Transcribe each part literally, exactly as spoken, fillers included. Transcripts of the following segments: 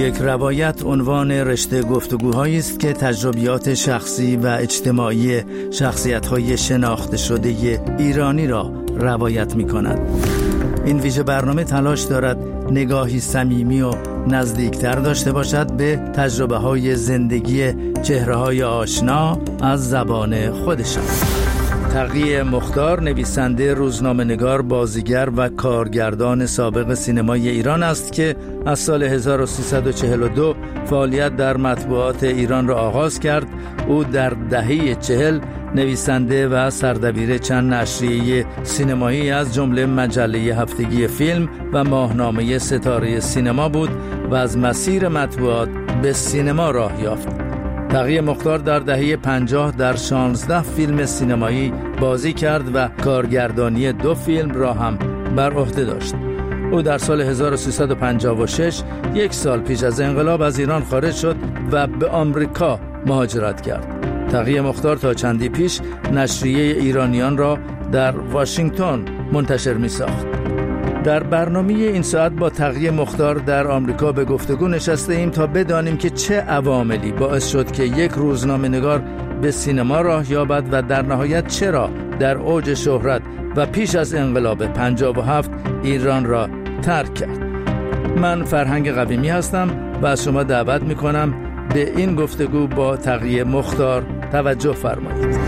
یک روایت عنوان رشته گفتگوهایی است که تجربیات شخصی و اجتماعی شخصیت‌های شناخته شده ایرانی را روایت می‌کند. این ویژه برنامه تلاش دارد نگاهی صمیمی و نزدیکتر داشته باشد به تجربه‌های زندگی چهره‌های آشنا از زبان خودشان. تقی مختار نویسنده، روزنامه‌نگار، بازیگر و کارگردان سابق سینمای ایران است که از سال هزار و سیصد و چهل و دو فعالیت در مطبوعات ایران را آغاز کرد. او در دهه چهل نویسنده و سردبیر چند نشریه سینمایی از جمله مجله هفتگی فیلم و ماهنامه ستاره سینما بود و از مسیر مطبوعات به سینما راه یافت. تقی مختار در دهه پنجاه در شانزده فیلم سینمایی بازی کرد و کارگردانی دو فیلم را هم بر عهده داشت. او در سال هزار و سیصد و پنجاه و شش، یک سال پیش از انقلاب، از ایران خارج شد و به آمریکا مهاجرت کرد. تقی مختار تا چندی پیش نشریه ایرانیان را در واشنگتن منتشر می ساخت. در برنامه این ساعت با تقی مختار در آمریکا به گفتگو نشسته ایم تا بدانیم که چه عواملی باعث شد که یک روزنامه‌نگار به سینما راه یابد و در نهایت چرا در اوج شهرت و پیش از انقلاب پنجاه و هفت ایران را ترک کرد. من فرهنگ قویمی هستم و از شما دعوت می‌کنم به این گفتگو با تقی مختار توجه فرمایید.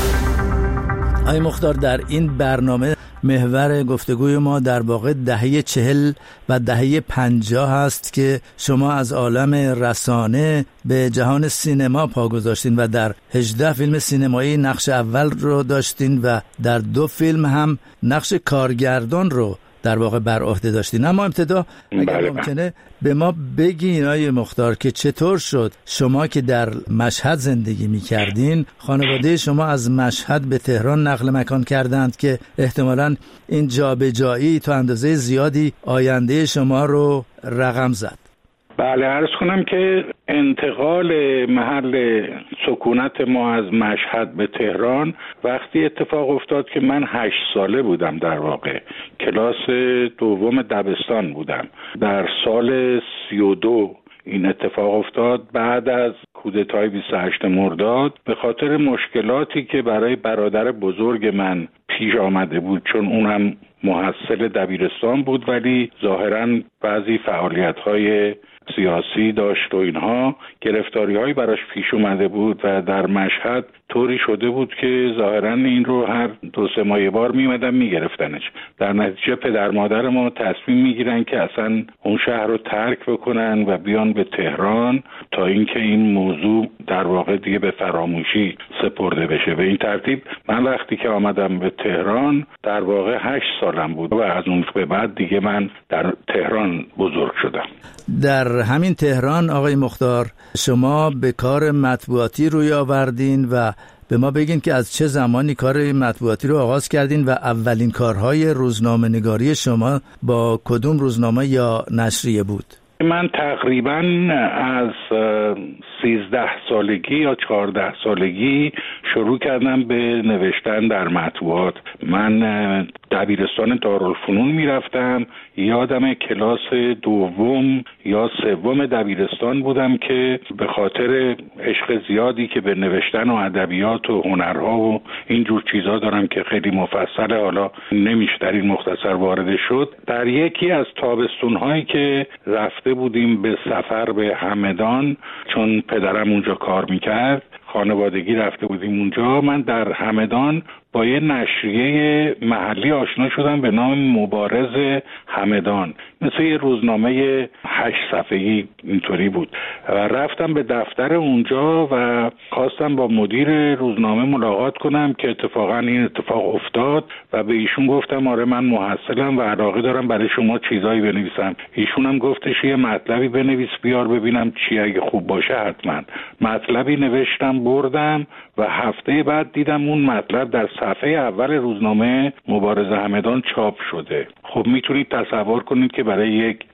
آقای مختار، در این برنامه محور گفتگوی ما در واقع دهه چهل و دهه پنجاه هست که شما از عالم رسانه به جهان سینما پا گذاشتین و در هجده فیلم سینمایی نقش اول رو داشتین و در دو فیلم هم نقش کارگردان رو در واقع بر عهده داشتین. اما ابتدا اگر ممکنه به ما بگین آقای مختار که چطور شد شما که در مشهد زندگی می کردین، خانواده شما از مشهد به تهران نقل مکان کردند که احتمالاً این جابجایی تا اندازه زیادی آینده شما رو رقم زد. بله، عرض کنم که انتقال محل سکونت ما از مشهد به تهران وقتی اتفاق افتاد که من هشت ساله بودم، در واقع کلاس دوم دبستان بودم. در سال سی و دو این اتفاق افتاد، بعد از کودتای بیست و هشتم مرداد، به خاطر مشکلاتی که برای برادر بزرگ من پیش آمده بود، چون اونم محصل دبیرستان بود ولی ظاهراً بعضی فعالیت‌های سیاسی داشت و اینها، گرفتاری‌هایی براش پیش اومده بود و در مشهد طوری شده بود که ظاهراً این رو هر دو سه ماه بار میمدن میگرفتنش. در نتیجه پدر مادر ما تصمیم میگیرن که اصلا اون شهر رو ترک بکنن و بیان به تهران تا اینکه این موضوع در واقع دیگه به فراموشی سپرده بشه. به این ترتیب من وقتی که آمدم به تهران در واقع هشت سالم بود و از اون به بعد دیگه من در تهران بزرگ شدم. در همین تهران آقای مختار شما به کار مطبوعاتی روی آوردین و به ما بگین که از چه زمانی کار مطبوعاتی رو آغاز کردین و اولین کارهای روزنامه نگاری شما با کدوم روزنامه یا نشریه بود؟ من تقریباً از سیزده سالگی یا چهارده سالگی شروع کردم به نوشتن در مطبوعات. من دبیرستان دارالفنون میرفتم، یادم کلاس دوم یا سوم دبیرستان بودم که به خاطر عشق زیادی که به نوشتن و ادبیات و هنرها و اینجور چیزا دارم که خیلی مفصله، حالا نمیشه در این مختصر وارد شد، در یکی از تابستون‌هایی که رفته بودیم به سفر به همدان، چون پدرم اونجا کار میکرد، خانوادگی رفته بودیم اونجا، من در همدان با یه نشریه محلی آشنا شدم به نام مبارز همدان، مثل یه روزنامه هشت صفحه‌ای اینطوری بود و رفتم به دفتر اونجا و خواستم با مدیر روزنامه ملاقات کنم که اتفاقا این اتفاق افتاد و به ایشون گفتم آره من محصلم و علاقه دارم برای شما چیزایی بنویسم. ایشون هم گفتش یه مطلبی بنویس بیار ببینم چی، اگه خوب باشه حتما. مطلبی نوشتم بردم و هفته بعد دیدم اون مطلب در صفحه اول روزنامه مبارز همدان چاپ شده. خب میتونید تصور کنید که برای یک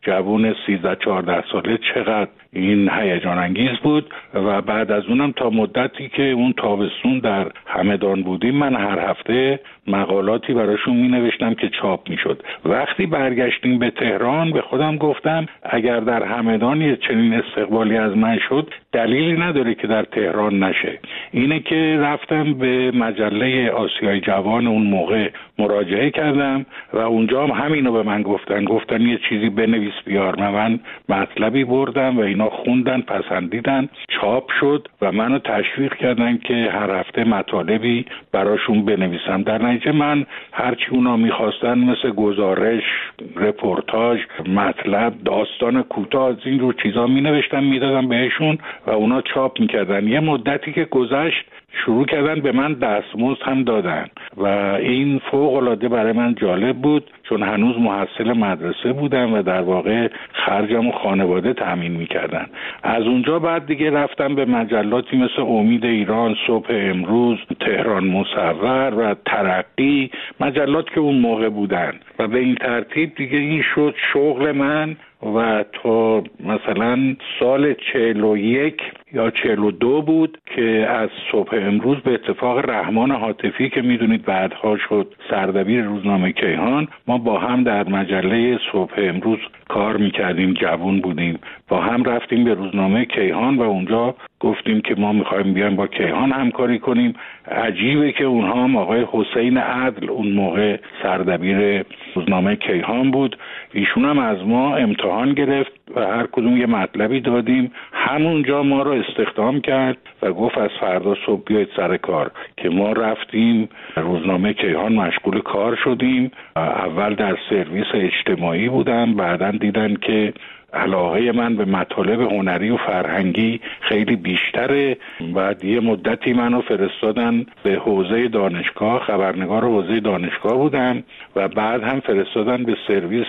جوون سیزده چهارده ساله چقدر این هیجان انگیز بود. و بعد از اونم تا مدتی که اون تابستون در همدان بودیم من هر هفته مقالاتی براشون می نوشتم که چاپ می شد. وقتی برگشتیم به تهران به خودم گفتم اگر در همدان یه چنین استقبالی از من شد دلیلی نداره که در تهران نشه. اینه که رفتم به مجله آسیای جوان اون موقع مراجعه کردم و اونجا هم همینو به من گفتن گفتن یه چیزی بنویس بیار. من, من مطلبی بردم و اینا خوندن پسندیدن چاپ شد و منو تشویق کردن که هر هفته مطالبی براشون بنویسم. در نتیجه من هرچی اونا میخواستن مثل گزارش، رپورتاج، مطلب، داستان کوتاه از این رو چیزا مینوشتم میدادم بهشون و اونا چاپ میکردن. یه مدتی که گذشت شروع کردن به من دستمزد هم دادن و این فوق العاده برای من جالب بود چون هنوز محصل مدرسه بودم و در واقع خرجم و خانواده تامین میکردن. از اونجا بعد دیگه رفتم به مجلاتی مثل امید ایران، صبح امروز، تهران مصور و ترقی، مجلات که اون موقع بودن و به این ترتیب دیگه این شد شغل من. و تا مثلا سال چهل و یک یا چهل و دو بود که از صبح امروز به اتفاق رحمان حاتفی که میدونید بعدها شد سردبیر روزنامه کیهان، ما با هم در مجله صبح امروز کار میکردیم، جوون بودیم، با هم رفتیم به روزنامه کیهان و اونجا گفتیم که ما میخوایم بیایم با کیهان همکاری کنیم. عجیبه که اونها هم آقای حسین عدل اون موقع سردبیر روزنامه کیهان بود، ایشون هم از ما امتحان گرفت و هر کدوم یه مطلبی دادیم. همونجا ما رو استخدام کرد و گفت از فردا صبح بیایید سر کار که ما رفتیم روزنامه کیهان مشغول کار شدیم. اول در سرویس اجتماعی بودم، بعداً دیدن که علاقه من به مطالب هنری و فرهنگی خیلی بیشتره. بعد یه مدتی منو فرستادن به حوزه دانشگاه، خبرنگار حوزه دانشگاه بودم و بعد هم فرستادن به سرویس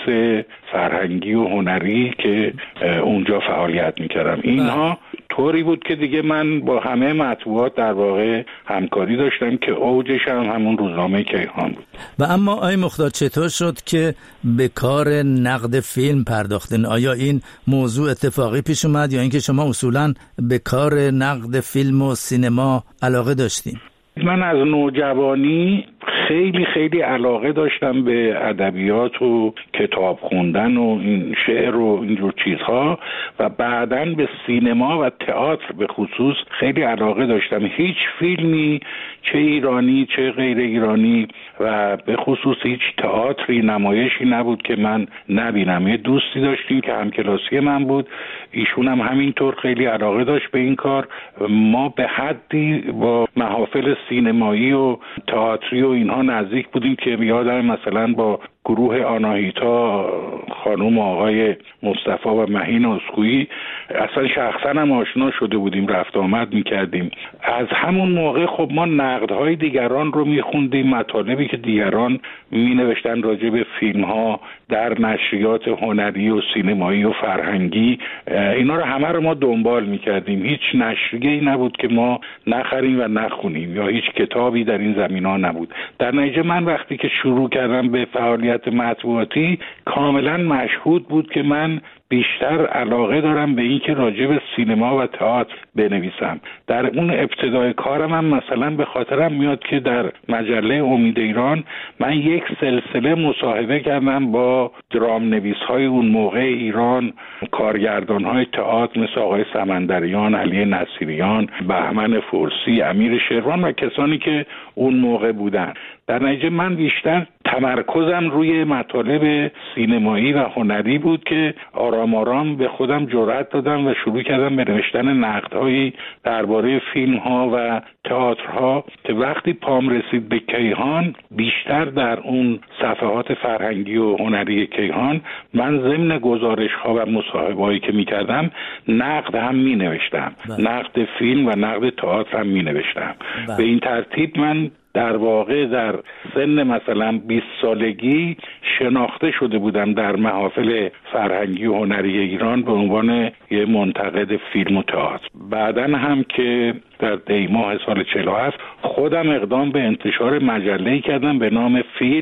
فرهنگی و هنری که اونجا فعالیت میکردم. اینها طوری بود که دیگه من با همه مطبوعات در واقع همکاری داشتم که اوجش هم همون روزنامه کیهان بود. و اما آقای مختار چطور شد که به کار نقد فیلم پرداختن؟ آیا این موضوع اتفاقی پیش اومد یا اینکه شما اصولاً به کار نقد فیلم و سینما علاقه داشتین؟ من از نوجوانی خیلی خیلی علاقه داشتم به ادبیات و کتاب خوندن و این شعر و اینجور چیزها و بعداً به سینما و تئاتر به خصوص خیلی علاقه داشتم. هیچ فیلمی چه ایرانی چه غیر ایرانی و به خصوص هیچ تئاتری نمایشی نبود که من نبینم. یه دوستی داشتیم که همکلاسی من بود، ایشون هم همینطور خیلی علاقه داشت به این کار. ما به حدی با محافل سینمایی و تئاتری و اینها نزدیک بودیم که یادم مثلا با گروه آناهیتا خانم و آقای مصطفی و مهین اسکویی اصلا شخصا هم آشنا شده بودیم، رفت آمد میکردیم. از همون موقع خب ما نقدهای دیگران رو میخوندیم، مطالبی که دیگران مینوشتن راجع به فیلم ها در نشریات هنری و سینمایی و فرهنگی، اینا رو همه رو ما دنبال میکردیم. هیچ نشریه‌ای نبود که ما نخریم و نخونیم یا هیچ کتابی در این زمینه نبود. در نتیجه من وقتی که شروع کردم به فعالیت مطبوعاتی کاملا مشهود بود که من بیشتر علاقه دارم به این که راجع به سینما و تئاتر بنویسم. در اون ابتدای کارم هم مثلا به خاطرم میاد که در مجله امید ایران من یک سلسله مصاحبه کردم با درام نویس های اون موقع ایران، کارگردان های تئاتر مثل آقای سمندریان، علی نصیریان، بهمن فرسی، امیر شیروان و کسانی که اون موقع بودن. در نتیجه من بیشتر تمرکزم روی مطالب سینمایی و هنری بود که آرام آرام به خودم جرأت دادم و شروع کردم به نوشتن نقدهایی درباره فیلم ها و تئاترها که وقتی پام رسید به کیهان بیشتر در اون صفحات فرهنگی و هنری کیهان من ضمن گزارش ها و مصاحبه هایی که می کردم نقد هم می نوشتم، نقد فیلم و نقد تئاتر هم می نوشتم. به این ترتیب من در واقع در سن مثلا بیست سالگی شناخته شده بودم در محافل فرهنگی و هنری ایران به عنوان یه منتقد فیلم و تئاتر. بعداً هم که در دی ماه سال چهل و هفت خودم اقدام به انتشار مجله‌ای کردم به نام فیلم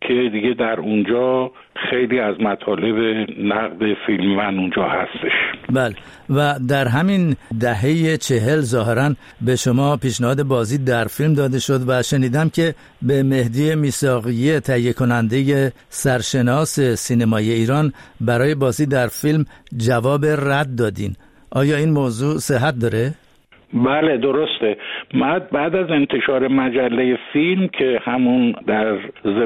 که دیگه در اونجا خیلی از مطالب نقد فیلم من اونجا هستش. بله، و در همین دهه چهل ظاهراً به شما پیشنهاد بازی در فیلم داده شد و شنیدم که به مهدی میثاقی تهیه کننده سرشناس سینمای ایران برای بازی در فیلم جواب رد دادین. آیا این موضوع صحت داره؟ بله درسته. بعد از انتشار مجله فیلم که همون در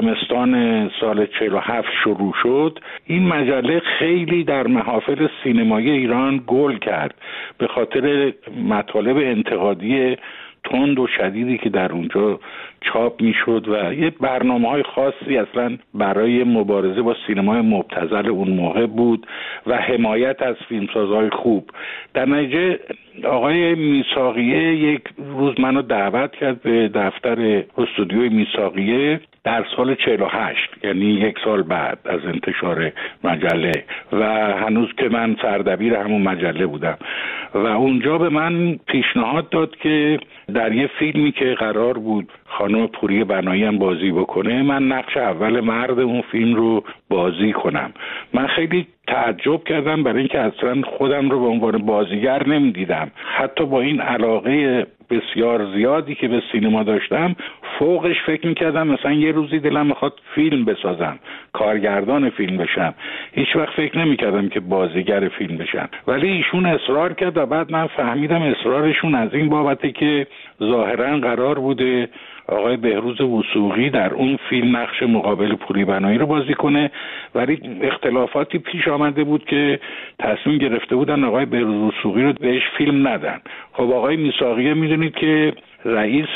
زمستان سال چهل و هفت شروع شد، این مجله خیلی در محافل سینمایی ایران گل کرد به خاطر مطالب انتقادی تند و شدیدی که در اونجا چاپ میشد و یه برنامه‌های خاصی اصلا برای مبارزه با سینمای مبتذل اون موقع بود و حمایت از فیلمسازهای خوب. در نتیجه آقای میثاقیه یک روز منو دعوت کرد به دفتر استودیوی میثاقیه در سال چهل و هشت، یعنی یک سال بعد از انتشار مجله و هنوز که من سردبیر همون مجله بودم، و اونجا به من پیشنهاد داد که در یه فیلمی که قرار بود خانم پوری بنایی هم بازی بکنه، من نقش اول مرد اون فیلم رو بازی کنم. من خیلی تعجب کردم برای اینکه اصلا خودم رو به عنوان بازیگر نمیدیدم. حتی با این علاقه بسیار زیادی که به سینما داشتم، فوقش فکر میکردم مثلا یه روزی دلم میخواد فیلم بسازم، کارگردان فیلم بشم. هیچ وقت فکر نمیکردم که بازیگر فیلم بشم، ولی ایشون اصرار کرد و بعد من فهمیدم اصرارشون از این بابته که ظاهرا قرار بوده آقای بهروز وثوقی در اون فیلم نقش مقابل پوری بنایی رو بازی کنه، ولی اختلافاتی پیش آمده بود که تصمیم گرفته بودن آقای بهروز وثوقی رو بهش فیلم ندن. خب آقای میثاقی میدونید که رئیس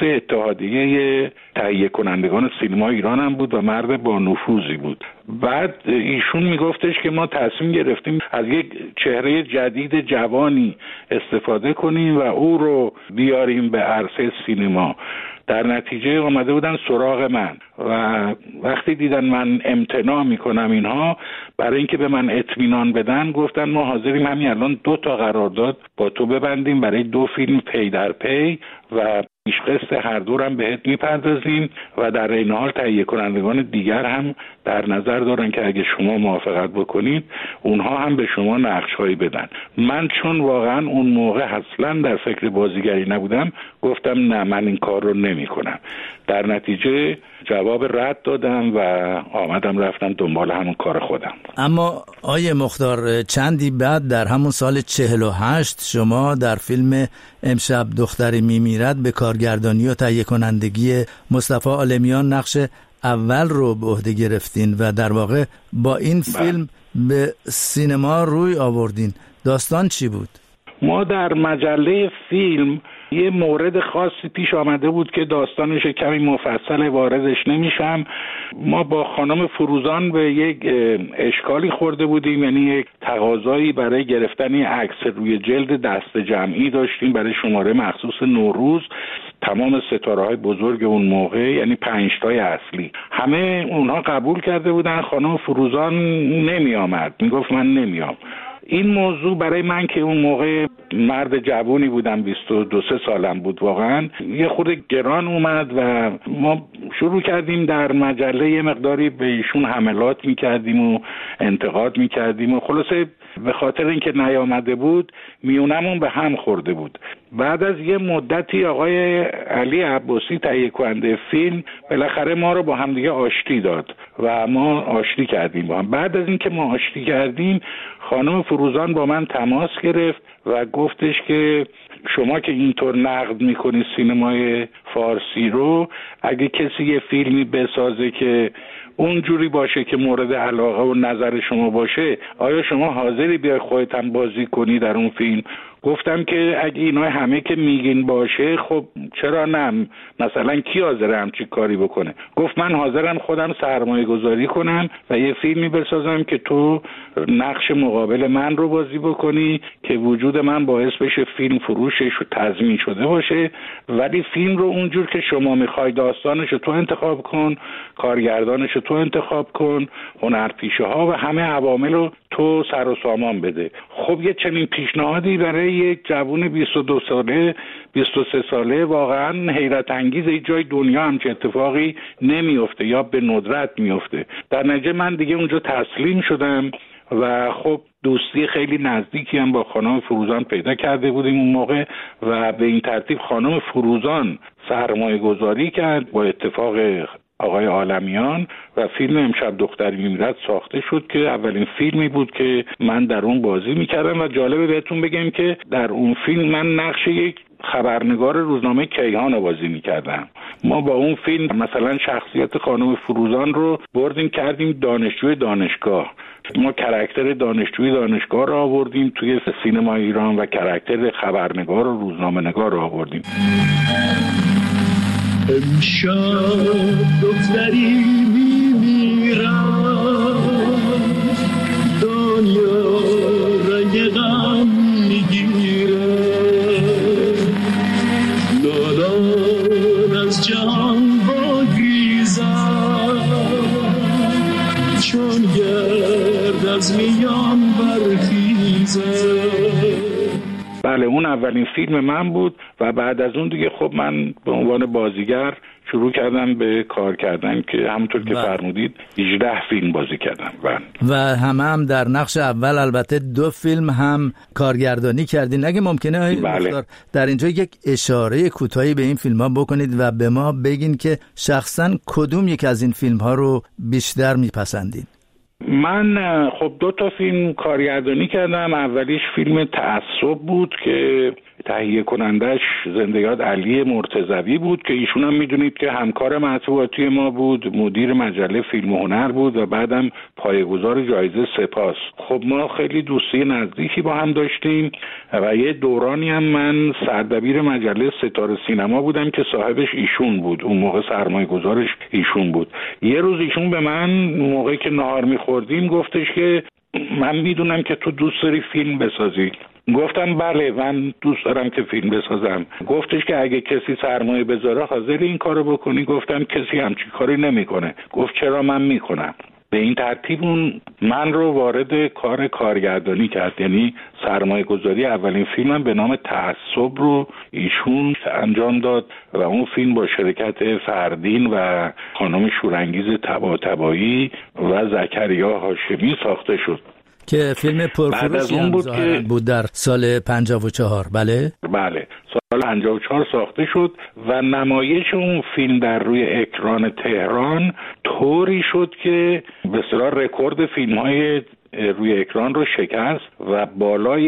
اتحادیه تهیه کنندگان سینما ایران هم بود و مرد با نفوذی بود. بعد ایشون میگفتش که ما تصمیم گرفتیم از یک چهره جدید جوانی استفاده کنیم و او رو بیاریم به عرصه سینما. در نتیجه آمده بودن سراغ من و وقتی دیدن من امتناع میکنم اینها، برای اینکه به من اطمینان بدن گفتن ما حاضریم همین الان دو تا قرارداد با تو ببندیم برای دو فیلم پی در پی و پیش قسط هر دو هم بهت میپردازیم و در این حال تهیه کنندگان دیگر هم در نظر دارن که اگه شما موافقت بکنید اونها هم به شما نقش‌هایی بدن. من چون واقعا اون موقع اصلا در فکر بازیگری نبودم، گفتم نه، من این کار رو نمی کنم. در نتیجه جواب رد دادم و آمدم رفتم دنبال همون کار خودم. اما آیه مختار، چندی بعد در همون سال چهل و هشت شما در فیلم امشب دختری میمیرد به کارگردانی و تهیه کنندگی مصطفی عالمیان نقش اول رو به عهده گرفتین و در واقع با این فیلم به سینما روی آوردین. داستان چی بود؟ ما در مجله فیلم یه مورد خاصی پیش آمده بود که داستانش کمی مفصل واردش نمیشم. ما با خانم فروزان به یک اشکالی خورده بودیم، یعنی یک تقاضایی برای گرفتن عکس روی جلد دست جمعی داشتیم برای شماره مخصوص نوروز. تمام ستاره های بزرگ اون موقع، یعنی پنج تای اصلی، همه اونها قبول کرده بودن. خانم فروزان نمی آمد، می گفت من نمیام. این موضوع برای من که اون موقع مرد جوانی بودم، بیست و دو سه سالم بود، واقعا یه خورده گران اومد و ما شروع کردیم در مجله یه مقداری به ایشون حملات میکردیم و انتقاد میکردیم و خلاصه به خاطر اینکه نیامده بود میونمون به هم خورده بود. بعد از یه مدتی آقای علی عباسی تهیه کننده فیلم بالاخره ما رو با هم دیگه آشتی داد و ما آشتی کردیم با هم. بعد از اینکه ما آشتی کردیم خانم فروزان با من تماس گرفت و گفتش که شما که اینطور نقد میکنی سینمای فارسی رو، اگه کسی یه فیلمی بسازه که اونجوری باشه که مورد علاقه و نظر شما باشه، آیا شما حاضری بیای خودت هم بازی کنی در اون فیلم؟ گفتم که اگه اینا همه که میگین باشه، خب چرا نه؟ مثلا کی حاضره همچی کاری بکنه؟ گفت من حاضرم خودم سرمایه گذاری کنم و یه فیلمی بسازم که تو نقش مقابل من رو بازی بکنی که وجود من باعث بشه فیلم فروشش تضمین شده باشه، ولی فیلم رو اونجور که شما میخوای داستانش رو تو انتخاب کن، کارگردانش رو تو انتخاب کن، هنرپیشه ها و همه عوامل رو تو سر و سامان بده. خب یه چنین پیشنهادی برای یک جوان بیست و دو ساله بیست و سه ساله واقعا حیرت انگیز. هیچ جای دنیا همچه اتفاقی نمیفته یا به ندرت میفته. در نتیجه من دیگه اونجا تسلیم شدم و خب دوستی خیلی نزدیکی هم با خانم فروزان پیدا کرده بودیم اون موقع و به این ترتیب خانم فروزان سرمایه گذاری کرد با اتفاق آقای عالمیان و فیلم امشب دختری میمیرد ساخته شد که اولین فیلمی بود که من در اون بازی میکردم و جالبه بهتون بگم که در اون فیلم من نقش یک خبرنگار روزنامه کیهان رو بازی میکردم. ما با اون فیلم مثلا شخصیت خانم فروزان رو بردیم کردیم دانشجوی دانشگاه. ما کاراکتر دانشجوی دانشگاه رو آوردیم توی سینما ایران و کاراکتر خبرنگار و روزنامه نگار رو آوردیم. امشب دختری میمیرد دنیا رنگ غم میگیره لالان از جهان بگریزد چون گرد از میان برخیزد. بله اون اولین فیلم من بود و بعد از اون دیگه خب من به عنوان بازیگر شروع کردم به کار کردن که همونطور که فرمودید هجده فیلم بازی کردم و و همه هم در نقش اول. البته دو فیلم هم کارگردانی کردین. اگه ممکنه بله. در اینجا یک اشاره کوتاهی به این فیلم ها بکنید و به ما بگین که شخصا کدوم یک از این فیلم ها رو بیشتر میپسندید؟ من خب دو تا فیلم کارگردانی کردم. اولیش فیلم تعصب بود که تهیه کنندش زنده یاد علی مرتضوی بود که ایشون هم میدونید که همکار مطبوعاتی ما بود، مدیر مجله فیلم و هنر بود و بعدم پایه‌گذار جایزه سپاس. خب ما خیلی دوستی نزدیکی با هم داشتیم و یه دورانی هم من سردبیر مجله ستاره سینما بودم که صاحبش ایشون بود. اون موقع سرمایه گذارش ایشون بود. یه روز ایشون به من موقعی که نهار میخوردیم گفتش که من میدونم که تو دوست داری فیلم بسازی. گفتم بله من دوست دارم که فیلم بسازم. گفتش که اگه کسی سرمایه بذاره حاضر این کارو بکنی؟ گفتم کسی همچین کاری نمیکنه. گفت چرا من میکنم. به این ترتیب اون من رو وارد کار کارگردانی کرد، یعنی سرمایه گذاری اولین فیلمم به نام تعصب رو ایشون انجام داد و اون فیلم با شرکت فردین و خانم شورانگیز طباطبایی و زکریا هاشمی ساخته شد که فیلم پرفروشی هم بود که بود در سال پنجاه و چهار. بله بله سال پنجاه و چهار ساخته شد و نمایش اون فیلم در روی اکران تهران طوری شد که به اصطلاح رکورد فیلم‌های روی اکران رو شکست و بالای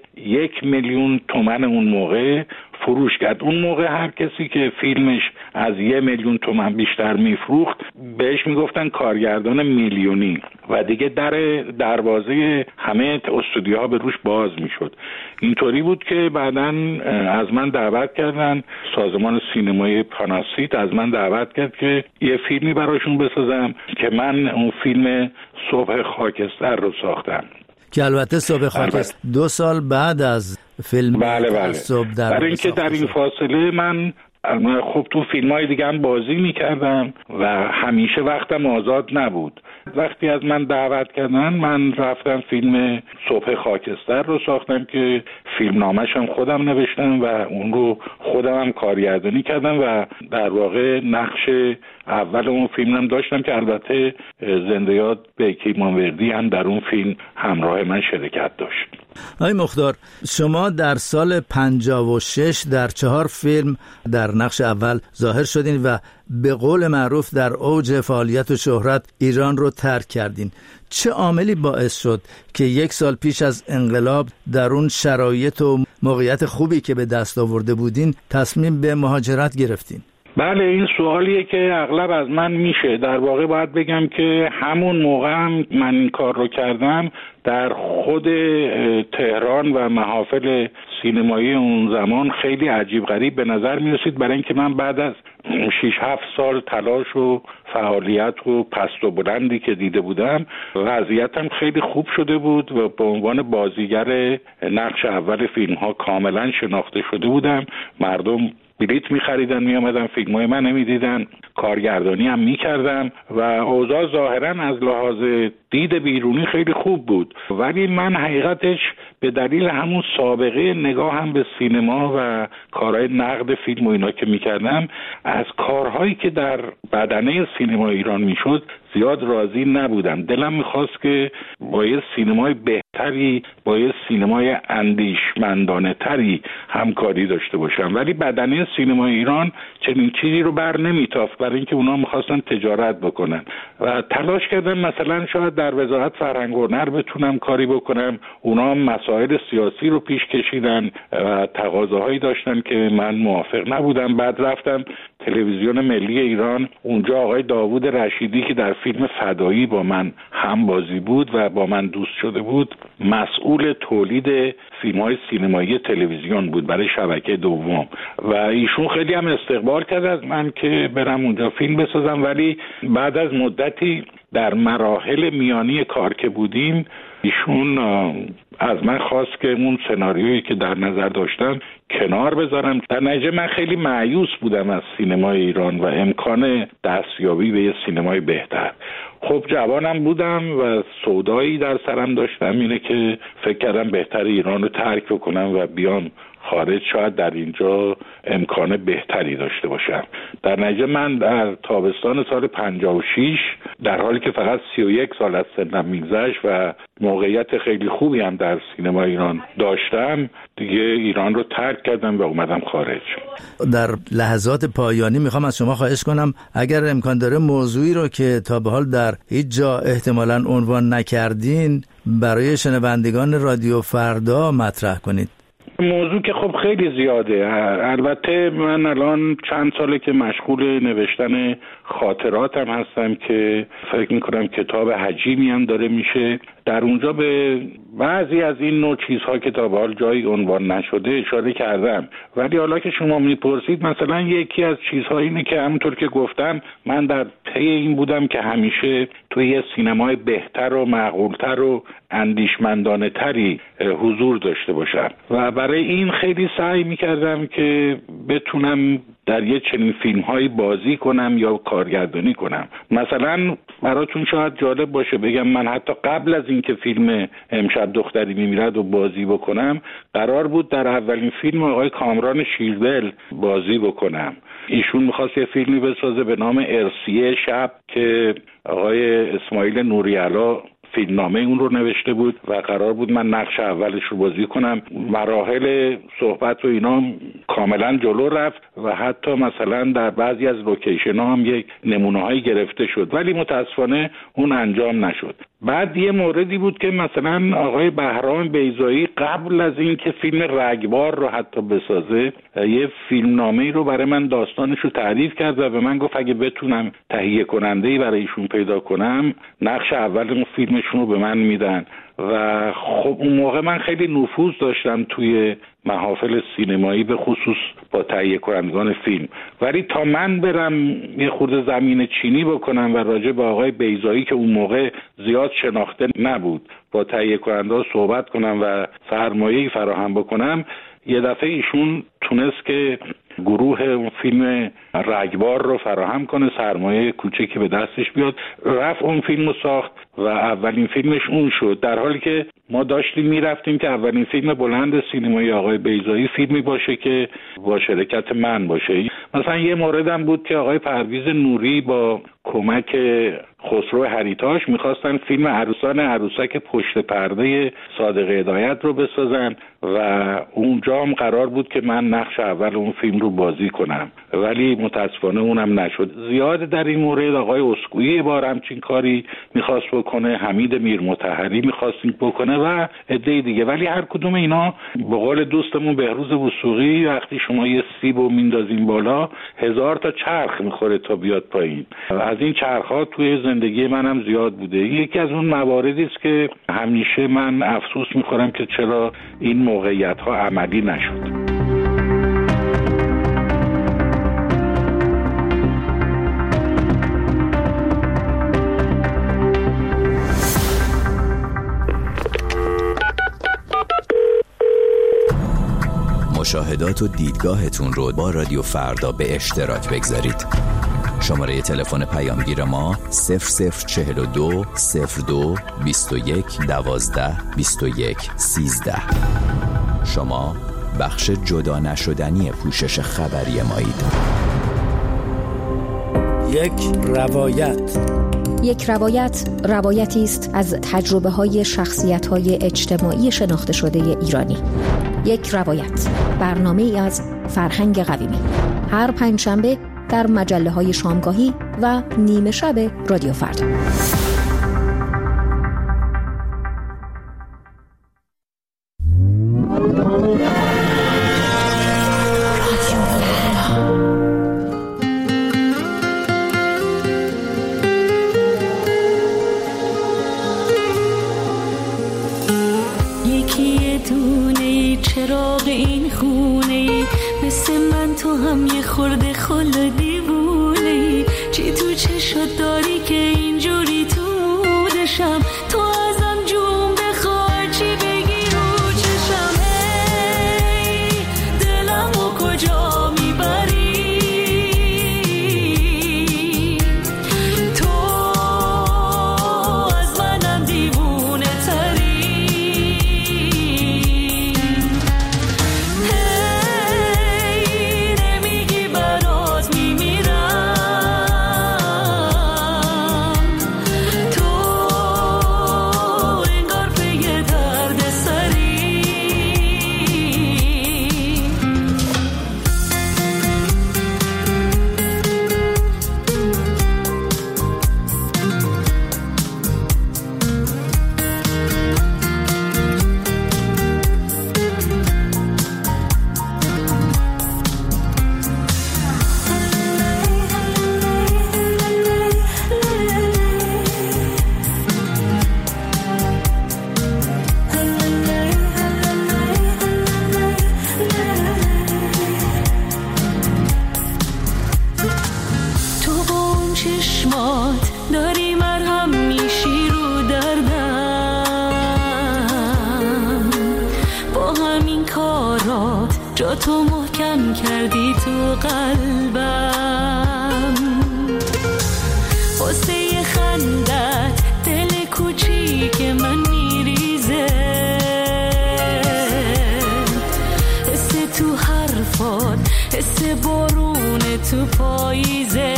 یک میلیون تومان اون موقع فروش کرد. اون موقع هر کسی که فیلمش از یه میلیون تومان بیشتر میفروخت بهش میگفتن کارگردان میلیونی و دیگه در دروازه همه استودیوها به روش باز میشد. اینطوری بود که بعداً از من دعوت کردن، سازمان سینمای پاناسیت از من دعوت کرد که یه فیلمی براشون بسازم که من اون فیلم صبح خاکستر رو ساختم که البته صبح خاکستر دو سال بعد از فیلم بله بله در برای اینکه در این فاصله من خب تو فیلم های دیگه هم بازی میکردم و همیشه وقتم آزاد نبود. وقتی از من دعوت کردن من رفتم فیلم صبح خاکستر رو ساختم که فیلم نامش هم خودم نوشتم و اون رو خودم هم کارگردانی کردم و در واقع نقش اول اون فیلم هم داشتم که البته زنده یاد بیکی مانوردی هم در اون فیلم همراه من شرکت داشت. آقای مختار، شما در سال پنجاه و شش در چهار فیلم در نقش اول ظاهر شدین و به قول معروف در اوج فعالیت و شهرت ایران رو ترک کردین. چه عاملی باعث شد که یک سال پیش از انقلاب در اون شرایط و موقعیت خوبی که به دست آورده بودین تصمیم به مهاجرت گرفتین؟ بله این سوالیه که اغلب از من میشه. در واقع باید بگم که همون موقع هم من این کار رو کردم در خود تهران و محافل سینمایی اون زمان خیلی عجیب غریب به نظر می رسید، برای اینکه من بعد از شش هفت سال تلاش و فعالیت و پست و بلندی که دیده بودم وضعیتم خیلی خوب شده بود و به عنوان بازیگر نقش اول فیلم ها کاملا شناخته شده بودم. مردم بلیت می‌خریدن می‌آمدن فیلم‌های من می‌دیدن، کارگردانی هم می‌کردم و اوضاع ظاهراً از لحاظ دید بیرونی خیلی خوب بود، ولی من حقیقتش به دلیل همون سابقه نگاهم به سینما و کارهای نقد فیلم و اینا که میکردم، از کارهایی که در بدنه سینما ایران میشد زیاد راضی نبودم. دلم میخواست که با یه سینمای بهتری، با یه سینمای اندیشمندانه تری همکاری داشته باشم، ولی بدنه سینما ایران چنین چیزی رو بر نمیتافت، برای اینکه اونا میخواستن تجارت بکنن و تلاش کردم مثلا شاید در وزارت فرهنگ و هنر بتونم کاری بکنم. اونا مسائل سیاسی رو پیش کشیدن و تقاضاهایی داشتن که من موافق نبودم. بعد رفتم تلویزیون ملی ایران، اونجا آقای داوود رشیدی که در فیلم فدایی با من هم بازی بود و با من دوست شده بود، مسئول تولید فیلم‌های سینمایی تلویزیون بود برای شبکه دوم و ایشون خیلی هم استقبال کرد از من که برم اونجا فیلم بسازم. ولی بعد از مدتی در مراحل میانی کار که بودیم، ایشون از من خواست که اون سناریویی که در نظر داشتم کنار بذارم. در نتیجه من خیلی مایوس بودم از سینمای ایران و امکان دستیابی به یه سینمای بهتر. خب جوانم بودم و سودایی در سرم داشتم، اینه که فکر کردم بهتر ایران رو ترک بکنم و بیام خارج، شاید در اینجا امکان بهتری داشته باشم. در نتیجه من در تابستان سال پنجاه و شش، در حالی که فقط سی و یک سال از سنم میگذشت و موقعیت خیلی خوبی هم در سینما ایران داشتم، دیگه ایران رو ترک کردم و اومدم خارج. در لحظات پایانی میخوام از شما خواهش کنم اگر امکان داره موضوعی رو که تا به حال در هیچ جا احتمالاً عنوان نکردین برای شنوندگان رادیو فردا مطرح کنید. موضوع که خب خیلی زیاده. البته من الان چند ساله که مشغول نوشتن خاطراتم هستم که فکر میکنم کتاب حجیمی هم داره میشه. در اونجا به بعضی از این نوع چیزها که تا به حال جایی عنوان نشده اشاره کردم، ولی حالا که شما میپرسید، مثلا یکی از چیزها اینه که همونطور که گفتم من در پی این بودم که همیشه توی یه سینمای بهتر و معقولتر و اندیشمندانه تری حضور داشته باشم و برای این خیلی سعی میکردم که بتونم در یه چنین فیلم هایی بازی کنم یا کارگردانی کنم. مثلا براتون شاید جالب باشه بگم من حتی قبل از اینکه فیلم امشب دختری میمیرد و بازی بکنم، قرار بود در اولین فیلم آقای کامران شیردل بازی بکنم. ایشون میخواست یه فیلمی بسازه به نام ارسیه شب که آقای اسماعیل نوری‌علا فیلمنامه اون رو نوشته بود و قرار بود من نقش اولش رو بازی کنم. مراحل صحبت و اینا کاملا جلو رفت و حتی مثلا در بعضی از لوکیشن ها هم یک نمونه هایی گرفته شد، ولی متاسفانه اون انجام نشد. بعد یه موردی بود که مثلا آقای بهرام بیضایی قبل از این که فیلم رگبار رو حتی بسازه، یه فیلمنامه‌ای رو برای من داستانش رو تعریف کرد و به من گفت اگه بتونم تهیه کننده‌ای برای ایشون پیدا کنم نقش اول اون فیلمشون رو به من میدن. و خب اون موقع من خیلی نفوذ داشتم توی محافل سینمایی، به خصوص با تهیه کنندگان فیلم، ولی تا من برم یه خورده زمین چینی بکنم و راجع به آقای بیضایی که اون موقع زیاد شناخته نبود با تهیه کننده صحبت کنم و سرمایه‌ای فراهم بکنم، یه دفعه ایشون تونست که گروه اون فیلم رگبار رو فراهم کنه، سرمایه کوچکی به دستش بیاد، رفت اون فیلم رو ساخت و اولین فیلمش اون شد، در حالی که ما داشتیم میرفتیم که اولین فیلم بلند سینمایی آقای بیضایی فیلمی باشه که با شرکت من باشه. مثلا یه موردم بود که آقای پرویز نوری با کمک خسرو هریتاش میخواستن فیلم عروسان عروسک پشت پرده صادق هدایت رو بسازن و اونجا هم قرار بود که من نقش اول اون فیلم رو بازی کنم، ولی متاسفانه اونم نشد. زیاد در این مورد آقای اسکویی بار همچین کاری میخواست بکنه، حمید میرمطهری میخواست بکنه و عده دیگه، ولی هر کدوم اینا به قول دوستمون بهروز وثوقی وقتی شما یه سیب رو میندازین بالا هزار تا چرخ میخوره تا بیاد پایین. از این چرخ‌ها توی زندگی منم زیاد بوده. یکی از اون مواردی است که همیشه من افسوس میخورم که چرا این موقعیت‌ها عملی نشد. مشاهدات و دیدگاهتون رو با رادیو فردا به اشتراک بگذارید. شماره تلفن پیامگیر ما صفر صفر چهل و دو صفر دو بیست و یک دوازده بیست و یک سیزده. شما بخش جدا نشدنی پوشش خبری مایید. یک روایت. یک روایت روایتی است از تجربه های شخصیت های اجتماعی شناخته شده ایرانی. یک روایت، برنامه ای از فرهنگ قویمی، هر پنجشنبه در مجله های شامگاهی و نیمه شب رادیو فردا. یکی دونه چراغ این خونه، مثل من تو هم یه خورده خلا دیوونه. چی تو چشات داری که اینجوری تو مودشم؟ تو ازم جون بخواه چی بگی رو چشم؟ ای دلمو کجا میبری؟ تو از منم دیوونه تری. چشمات داری مرهم میشی رو دردم، با همین کارات جا تو محکم کردی تو قلبم. واسه خندت دل کوچیک من میریزه، حس تو حرفات حس بارون تو پاییزه.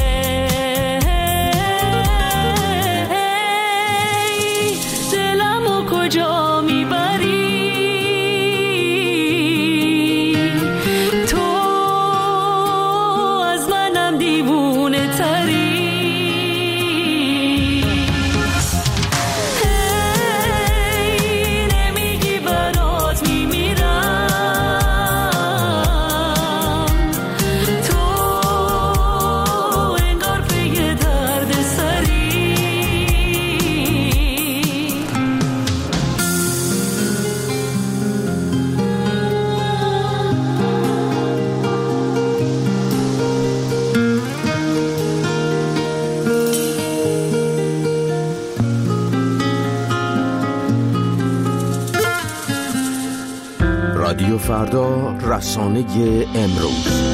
کجا میبری؟ تو از منم دیوونه تری. هی نمیگی برات میمیرم، تو انگار پی درد سری. رادیو فردا، رسانه امروز.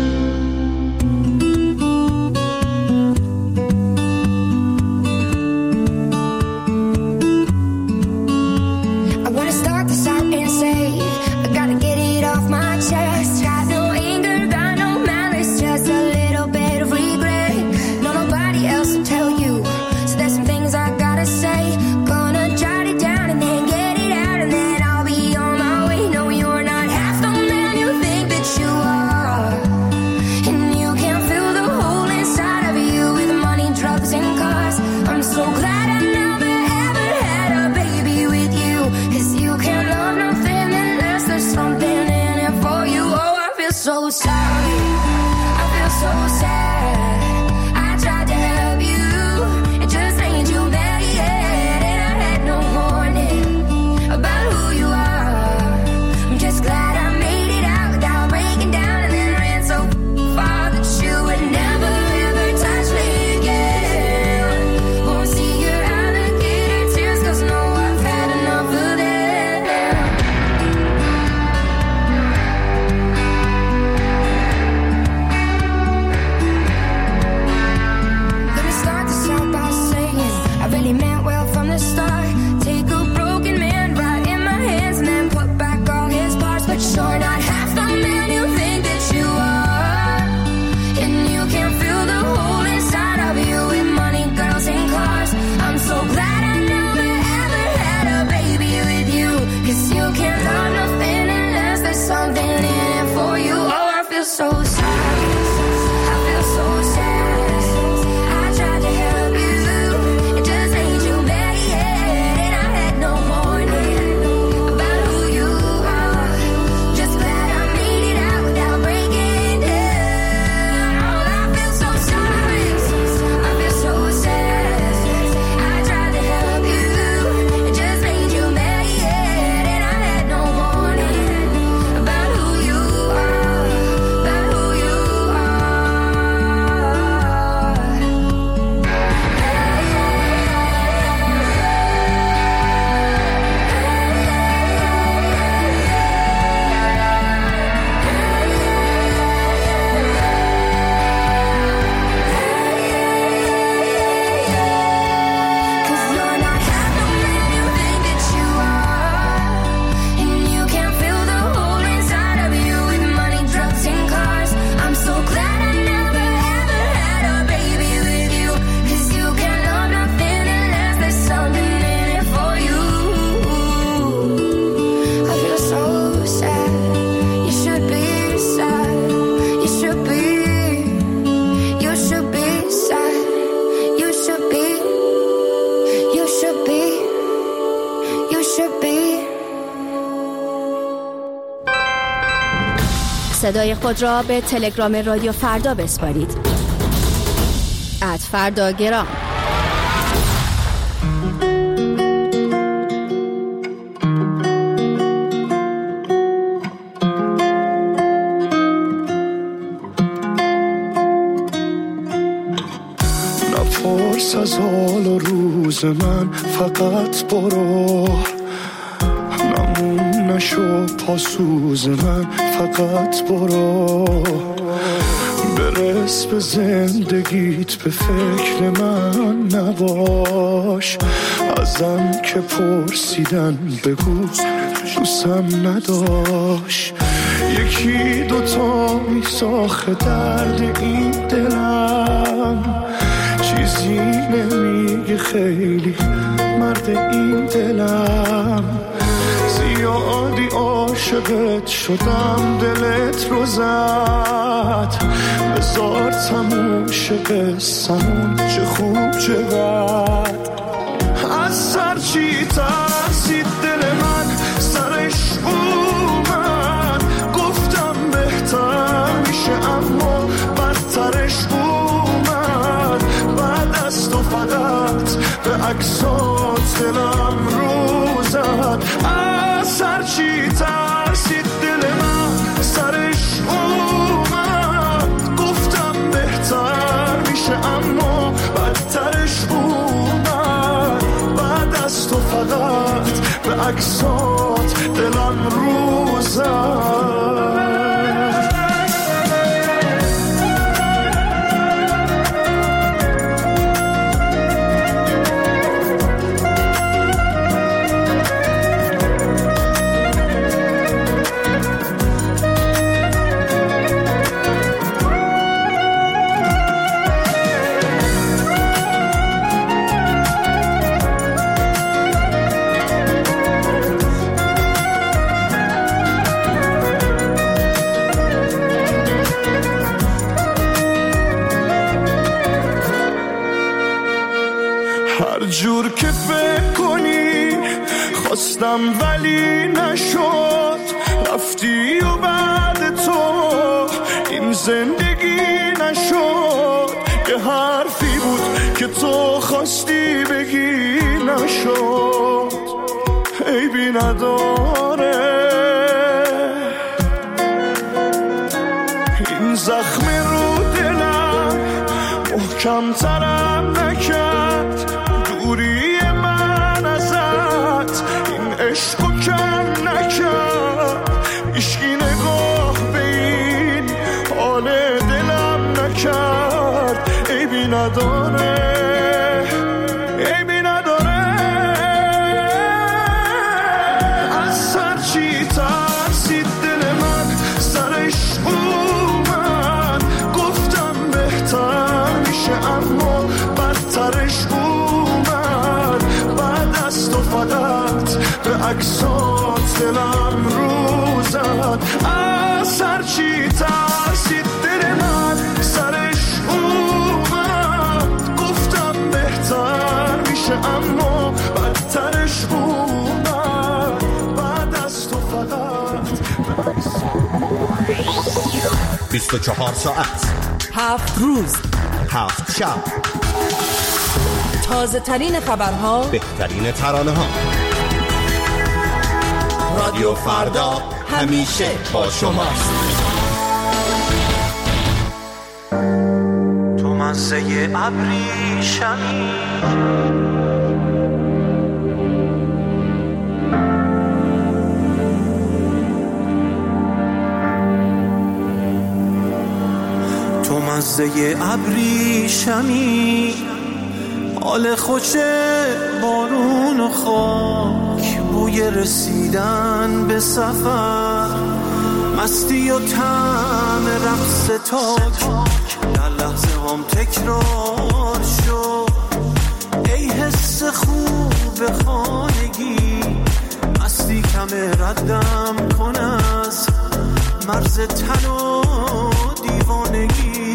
So sorry, I feel so sad. I tried to help you, it just ain't you there yet. And I had no warning about who you are. I'm just glad I made it out without breaking down, and then ran so far that you would never ever touch me again. Won't see your alligator tears, cause no, I've had enough of them. but you're not half the man you think that you are. And you can feel the hole inside of you with money, girls, and cars. I'm so glad I never ever had a baby with you, 'cause you can't love nothing unless there's something in it for you. Oh, I feel so sad. I feel so sad. I tried to help you. It just ain't you made it. And I had no warning about who you are. Just glad I made it out without breaking down. Oh, I feel so sorry. I feel so sad. I tried to help you. It just ain't you made it. And I had no warning about who you are. About who you Cause you're not half the man you think that you are. And you can feel the hole inside of you with money, drugs, and cars. I'm so glad I never ever had a baby with you, 'cause you can love nothing unless there's something in it for you. I feel so sad. You should be sad. You should be. You should be sad. You should be. You should be. You should be. صدای خود را به تلگرام رادیو فردا بسپارید. ات فردا گرام. نپرس از حال و روز من، فقط برو. نمون نشو پاسوز من، فقط برو. برس به زندگیت، به فکر من نباش. ازم که پرسیدن بگو دوستم نداشت. یکی دوتا میساخه درد این دلم، چیزی نمیگه خیلی مرد این دلم. زیادی عاشقت شدم، دلت رو زد. بذار تموم شه قصه‌مون، چه خوب چه بد. از سر چی ترسید دل من، سرش اومد. گفتم بهتر میشه اما بدترش اومد. بعد از تو فقط به عکسات دلم رو زد. از سر چی ترسید دل من، سرش اومد. گفتم بهتر میشه اما بدترش اومد. بعد از تو فقط به عکسات دلم رو زد. جور که فکر کنی خواستم ولی نشد. رفتی و بعد تو این زندگی نشد. یه حرفی بود که تو خواستی بگی نشد. عیبی نداره این زخم رو دلم محکم ترم نکرد. دوری من ازت این عشقو کم نکرد. عشقی نگاه به این حال دلم نکرد. عیبی نداره عیبی نداره. از سر چی ترسید دلم روزد از هرچی ترسید دل من سرش اومد گفتم بهتر میشه اما بدترش اومد بعد از تو فقط بیست و چهار ساعت هفت روز هفت شب تازه ترین خبرها بهترین ترانه ها رادیو فردا همیشه با شماست تو مزه ابریشمی تو مزه ابریشمی حال خوشه بارون و خاک بوی رسیدن به سفر مستی و طعم رقص تاک در لحظه هم تکرار شد ای حس خوب خانگی مستی کم ردم کن از مرز تن و دیوانگی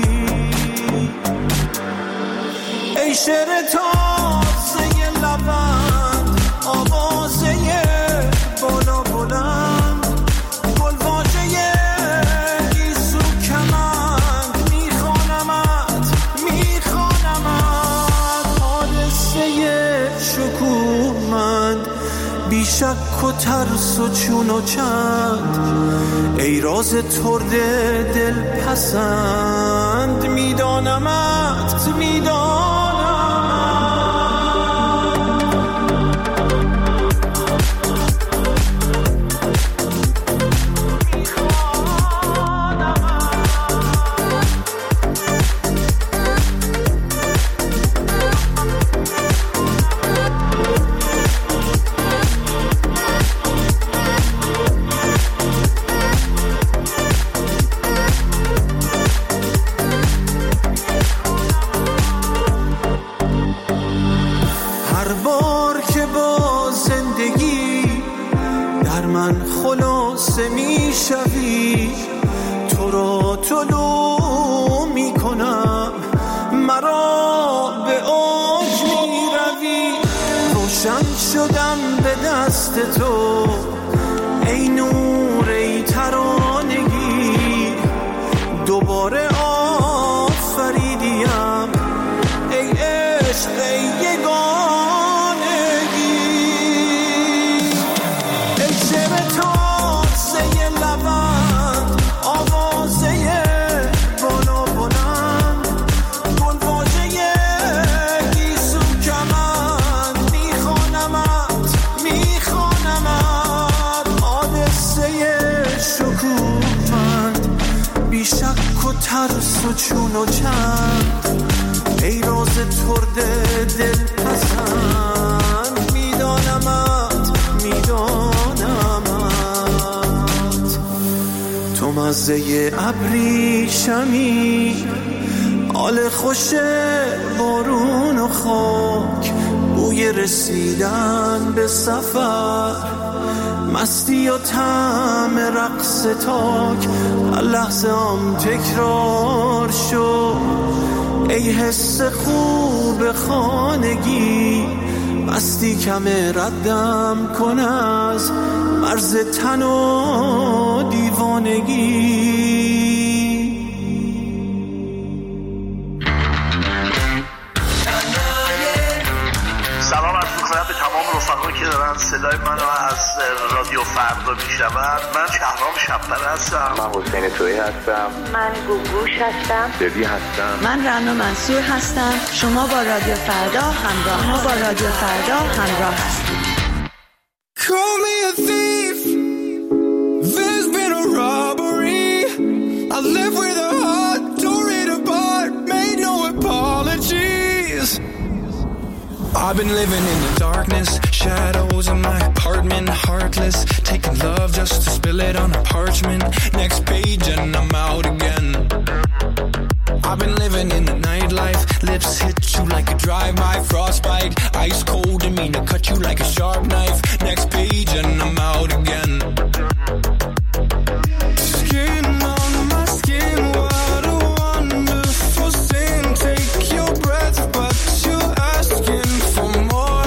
ای شعر تازه لبند آوازه بالا بلند گلواژه گیسو کمند میخوانمت میخوانمت حادثه شکوهمند بیشک و ترس و چون و چند ای راز ترد دل پسند میدانمت میدانم میشوی تو را طلوع میکنم مرا به اوج میروی روشن شدم به دست تو ای نور ای ترانگی دوباره آفریدیم ای عشق ای یگانگی ای شعر تو ترس و چون و چند ای راز ترد دل پسند میدانمت میدانمت تو مزه ابریشمی حال خوش بارون و خاک بوی رسیدن به سفر مستی و طعم رقص تاک لحظه هم تکرار شد ای حس خوب خانگی مستی کم ردم کن از مرز تن و دیوانگی سلام عرض می‌کنم به تمام رفقایی که دارن صدای منو از رادیو فردا میشنون. من شهرام شب‌پره هستم. من حسین تویی هستم. من گوگوش هستم. دبی هستم. من رنا منصور هستم. شما با رادیو فردا همراه شما با رادیو فردا همراه هستید. Call me a thief. There's been a robbery. I live with a heart, tore it apart, made no apologies. I've been living in the darkness, shadows in my apartment, heartless, taking love just to spill it on a parchment. Next page and I'm out again. I've been living in the nightlife. Lips hit you like a drive-by frostbite. Ice cold and mean to cut you like a sharp knife. Next page and I'm out again. Skin on my skin, what a wonderful sin. Take your breath, but you're asking for more.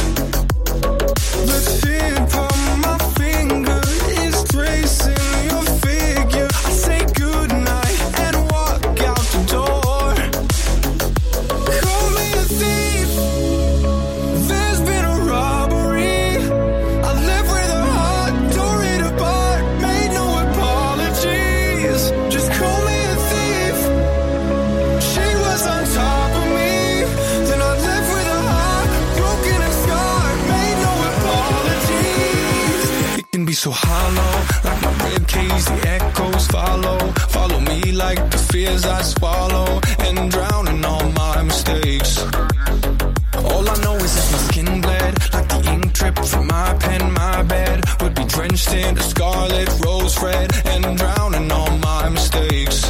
The tip of my finger is tracing your figure. I say goodnight and walk out the door. Call me a thief. There's been a robbery. I live with a heart, tore it apart, made no apologies. Just call me a thief. She was on top of me. Then I lived with a heart, broken and scarred, made no apologies. It can be so hollow, like my ribcage, the echoes follow. Follow me like the fears I swallow, and drown in all my mistakes. All I know is that my skin bled, like the ink dripped from my pen. My bed would be drenched in a scarlet rose red, and drown in all my mistakes.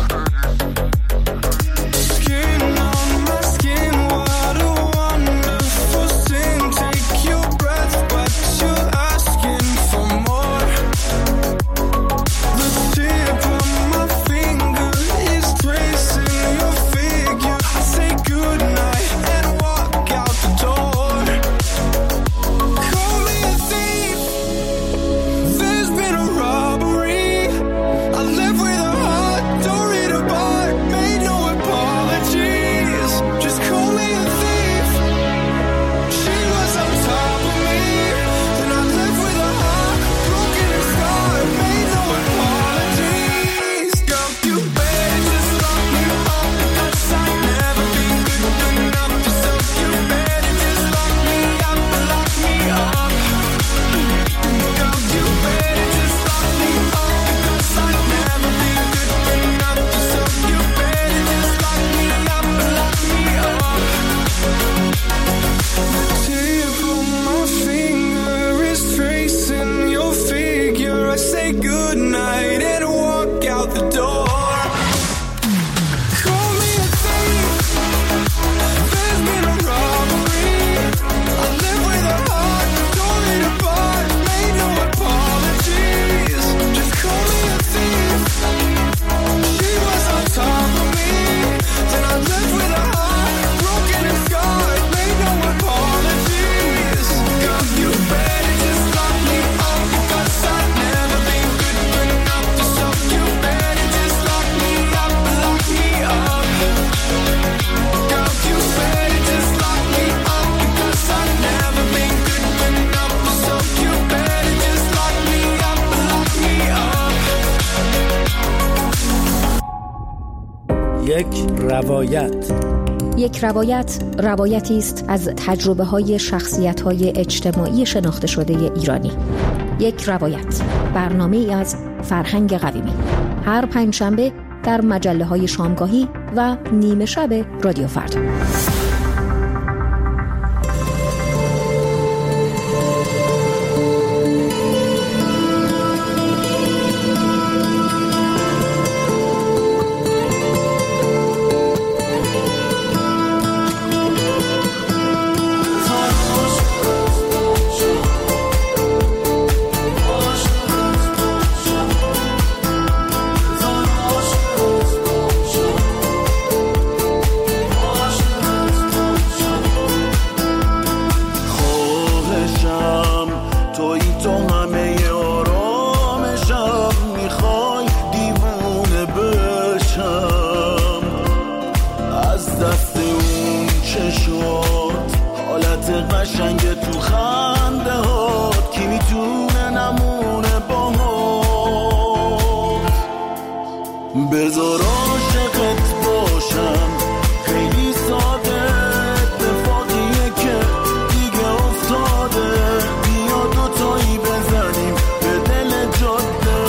Skin on my skin, what a wonderful sin. Take your breath, but you're asking for more. The tip of my finger is tracing your figure. I say goodnight and walk out the door. Call me a thief. There's been a robbery. I live with a heart, tore it apart, made no apologies. Just call me a thief. She was on top of me. Then I lived with a heart, broken and scarred, made no apologies. Girl, you better just lock me up, because I've never been good enough for self. You better just lock me up, lock me up. Girl, you better just lock me up, because I've never been good enough for self. You better just lock me up, lock me up. The tip of my finger is tracing your figure. I say goodnight and walk out the door. Call me a thief. There's been a robbery. I live with a heart, tore it apart, made no apologies. Just call me a thief. She was on top of me. Then I lived with a heart, broken and scarred, made no apologies. Girl, you better just lock me up, because I've never been good enough to self. You better just lock me up, lock me up. Girl, you better just lock me up, because I've never been good enough to self. You better just lock me up, lock me up. یک روایت. یک روایت روایتی است از تجربه های شخصیت های اجتماعی شناخته شده ایرانی. یک روایت، برنامه ای از فرهنگ قویمی، هر پنجشنبه در مجله های شامگاهی و نیمه شب رادیو فردا. بذار عاشقت باشم، خیلی ساده، اتفاقیه که دیگه افتاده. بیا دوتایی بزنیم به دل جاده.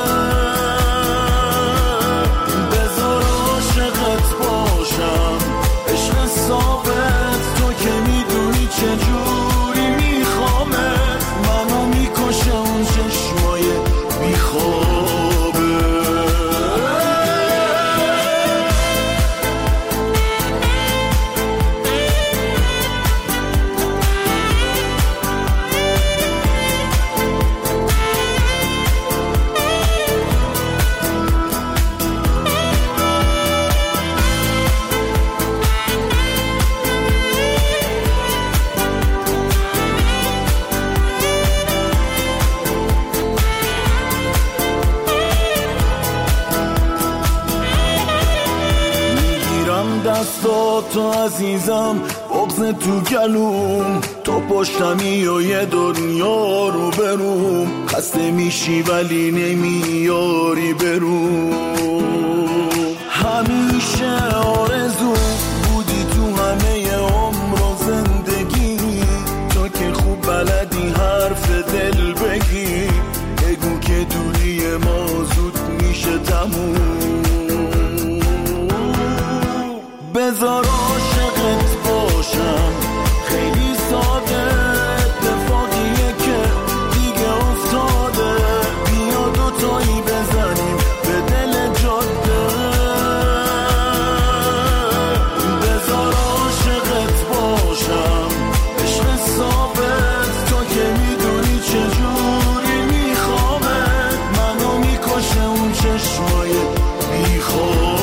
بذار عاشقت باشم، عشق ثابت، تو که میدونی چجوری میخوامه. منو میکشه اون چشمای بیخوابه. با تو عزیزم بغز تو گلوم، تو پشتمی و یه دنیا رو بروم، خسته میشی ولی نمیاری بروم. همیشه آرزو بودی تو همه عمر و زندگی، تو که خوب بلدی حرف دل بگی، بگو که دوری ما زود میشه تموم. بذار عاشقت باشم خیلی ساده، اتفاقیه که دیگه افتاده، بیا دوتایی بزنیم به دل جاده. بذار عاشقت باشم عشق ثابت، تو که میدونی چجوری میخوامه، منو میکشه اون چشمای بیخوابه.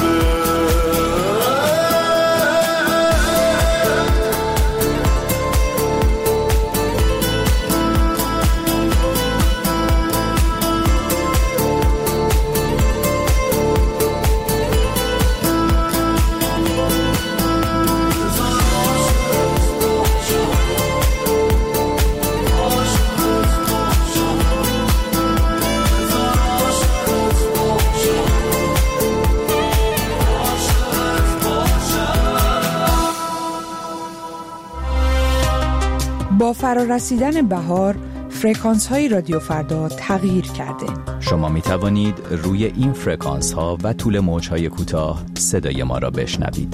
با فرارسیدن بهار، فرکانس های رادیو فردا تغییر کرده. شما می توانید روی این فرکانس ها و طول موج های کوتاه صدای ما را بشنوید.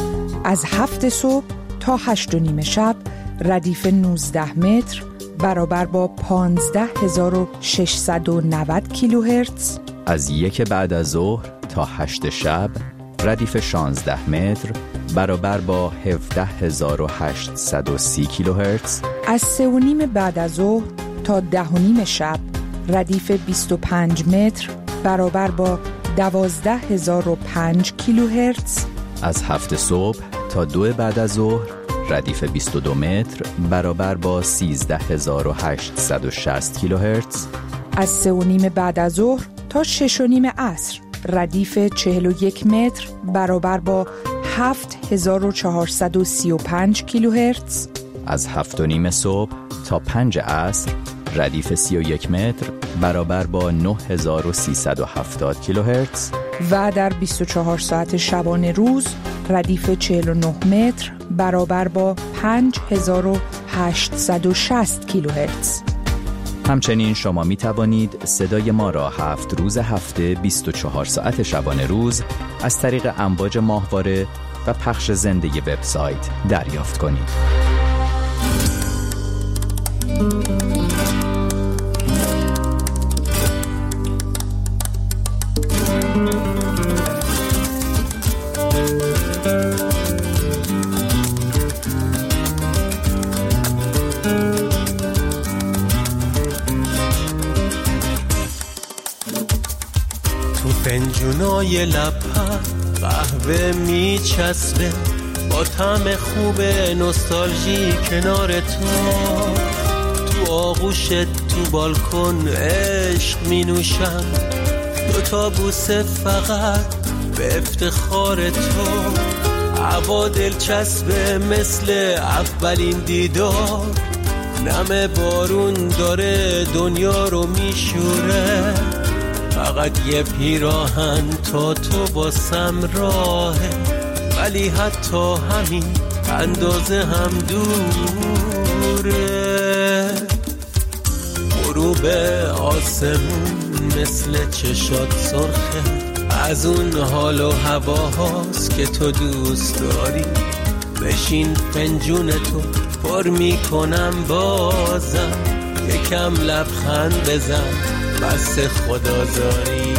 از هفت صبح تا هشت و نیم شب ردیف نوزده متر برابر با پانزده هزار و ششصد و نود کیلوهرتز. از یک بعد از ظهر تا هشت شب ردیف شانزده متر برابر با هفده هزار و هشتصد و سی کیلوهرتز. از سه و نیم بعد از ظهر تا ده و نیم شب ردیف بیست و پنج متر برابر با دوازده هزار و پنج کیلوهرتز. از هفت صبح تا دو بعد از ظهر ردیف بیست و دو متر برابر با سیزده هزار و هشتصد و شصت کیلوهرتز. از سه و نیم بعد از ظهر تا شش و نیم عصر ردیف چهل و یک متر برابر با هفت هزار و چهارصد و سی و پنج کیلوهرتز. از هفت و نیم صبح تا پنج عصر ردیف سی و یک متر برابر با نه هزار و سیصد و هفتاد کیلوهرتز. و در بیست و چهار ساعت شبانه روز ردیف چهل و نه متر برابر با پنج هزار و هشتصد و شصت کیلوهرتز. همچنین شما می توانید صدای ما را هفت روز هفته بیست و چهار ساعت شبانه روز از طریق امواج ماهواره و پخش زنده وبسایت دریافت کنید. فنجونای لب‌ها قهوه میچسبه با طعم خوب نوستالژی کنار تو، تو آغوشت تو بالکن عشق می نوشم، دوتا بوسه فقط به افتخار تو، هوا دلچسبه مثل اولین دیدار، نم بارون داره دنیا رو میشوره، فقط یه پیراهن تا تو باسم راهه، ولی حتی همین اندازه هم دوره. غروب آسمون مثل چشات سرخه، از اون حال و هواهاست که تو دوست داری، بشین فنجون تو پر میکنم بازم، یکم لبخند بزن بس خدازاری.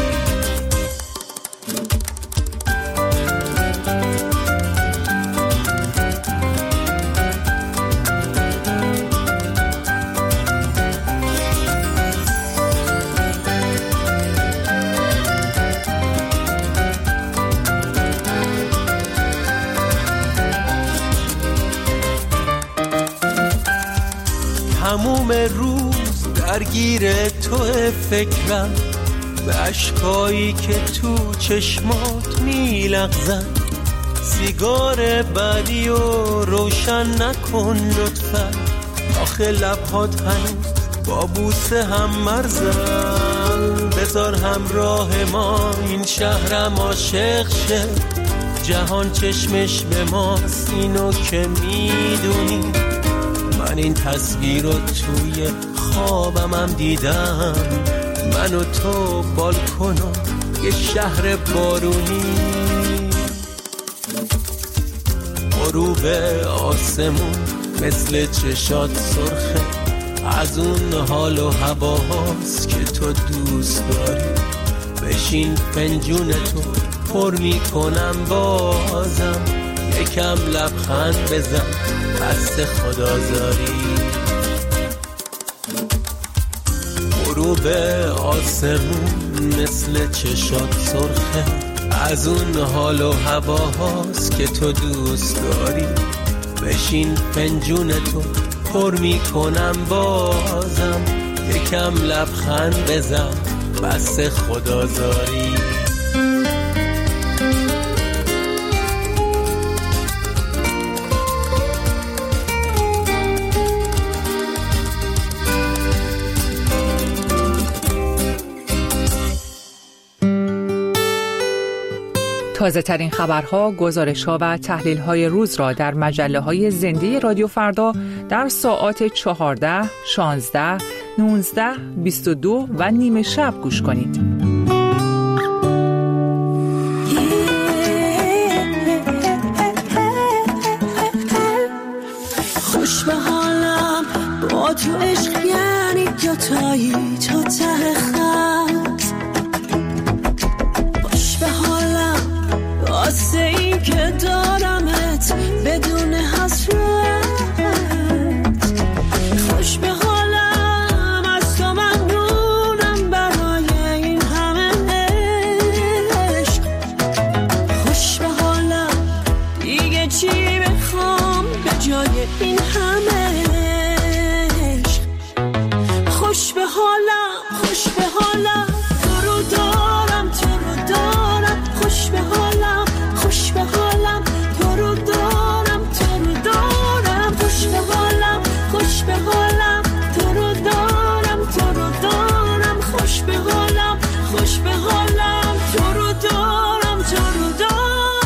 تموم روز درگیر تو فکرم، به اشکایی که تو چشمات میلغزن، سیگار بعدی و روشن نکن لطفا، آخه لبهات هنوز با بوسه هم مرزن. بذار همراه ما این شهرم عاشق شه، جهان چشمش به ماست اینو که میدونی. من این تصویر رو توی خوابم هم دیدم، من و تو بالکن و یه شهر بارونی. غروب آسمون مثل چشات سرخه، از اون حال و هواهاست که تو دوست داری. بشین پنجون تو پر میکنم بازم، یکم لبخند بزن دست خدازاری. غروب آسمون مثل چشات سرخه، از اون حال و هواهاست که تو دوست داری. بشین پنجون تو پر میکنم بازم، یکم لبخند بزن بس خدازاری. تازه ترین خبرها، گزارش‌ها و تحلیل‌های روز را در مجله‌های زنده رادیو فردا در ساعات چهارده، شانزده، نوزده، بیست و دو و نیمه شب گوش کنید. خوش به حالم با تو عشق، یعنی دوتایی تا ته خط. خوش به حالم واسه این که دارمت بدون حسرت. خوش به حالم از تو ممنونم برای این همه عشق. خوش به حالم دیگه چی بخوام به جای این همه عشق. خوش به حالم، خوش به حالم، تو رو دارم، تو رو دارم. خوش به حالم، خوش به حالم، تو رو دارم، تو رو دارم. خوش به حالم، خوش به حالم، تو رو دارم، تو رو دارم. خوش به حالم، خوش به حالم، تو رو دارم، تو رو دارم.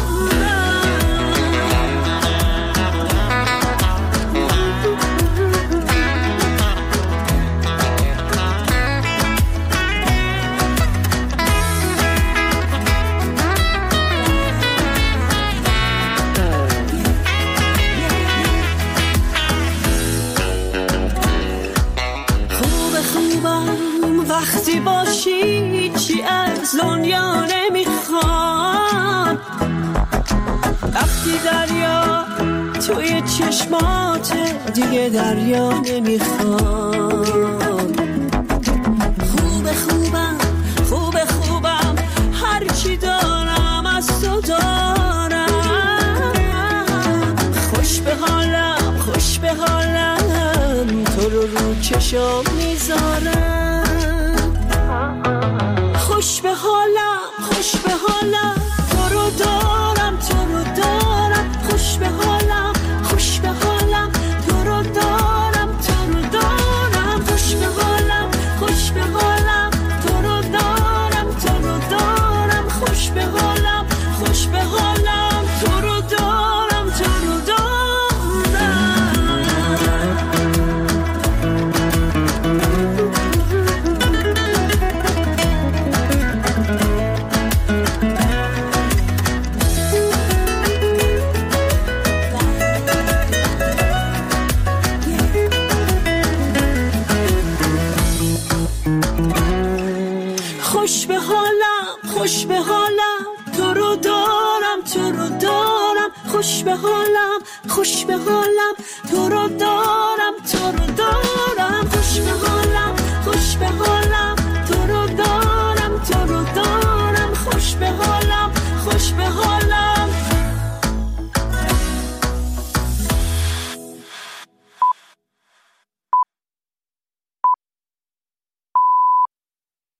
وقتی باشی چی از دنیا نمیخوام. وقتی دریا توی چشمات دیگه دریا نمیخوام. خوب خوبم، خوب خوبم، هرچی دارم از تو دارم. خوش به حالم، خوش به حالم، تو رو رو چشم میذارم. خوش به حالم، خوش به حالم، تو رو دارم، تو رو دارم. خوش به حالم، خوش به حالم، تو رو دارم، تو رو دارم. خوش به حالم، خوش به حالم، تو رو دارم، تو رو دارم. خوش به حالم، خوش به حالم، تو رو دارم، تو رو دارم. خوش به حالم، خوش به حالم، تو رو دارم، تو رو دارم. خوش به حالم، خوش به حالم، تو رو دارم، تو رو دارم. خوش به حالم، خوش به حالم،